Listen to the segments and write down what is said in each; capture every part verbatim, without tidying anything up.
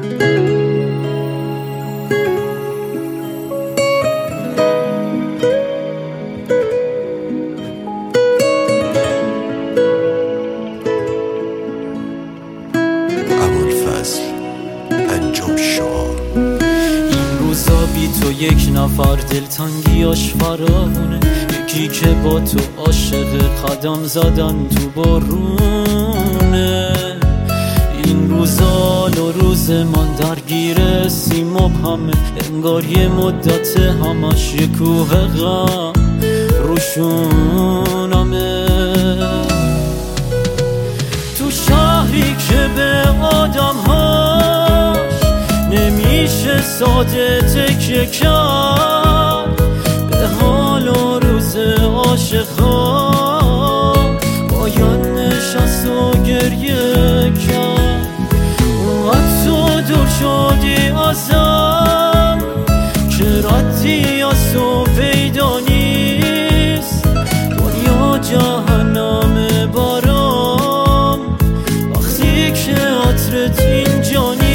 تو یک نفر دلتنگیاش فراونه، یکی که با تو عاشق قدم زدن تو بارونه. این روزا و روز من درگیر سیم و همه، انگار یه مدت همش یه کوه غم روشونمه. تو شهری که به آدم هاش نمیشه ساده تکیه کرد، به حال و روز عاشقا باید نشست و گریه کرد. اونقدر تو دور شدی ازم که ردی از تو پیدا نیست. دنیا جهنم برام وقتی که عطرت اینجا نیست.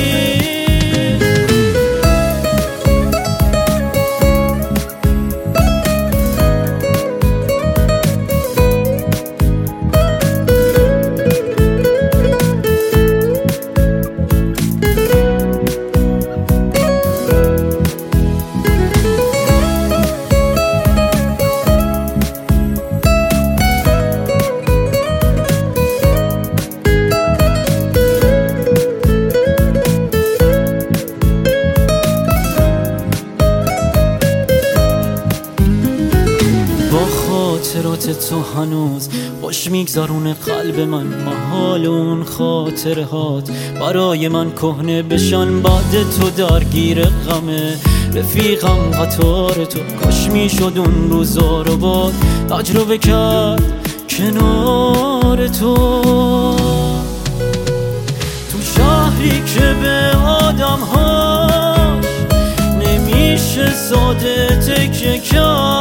خاطرات تو هنوز خوش میگذرونه قلب من، محال اون خاطره هات برای من کهنه بشن بعد تو درگیر غمه. رفیقم قطار تو کاش میشد اون روزا رو باد تجربه کرد کنار تو. تو شهری که به آدم هاش نمیشه ساده تکیه کرد،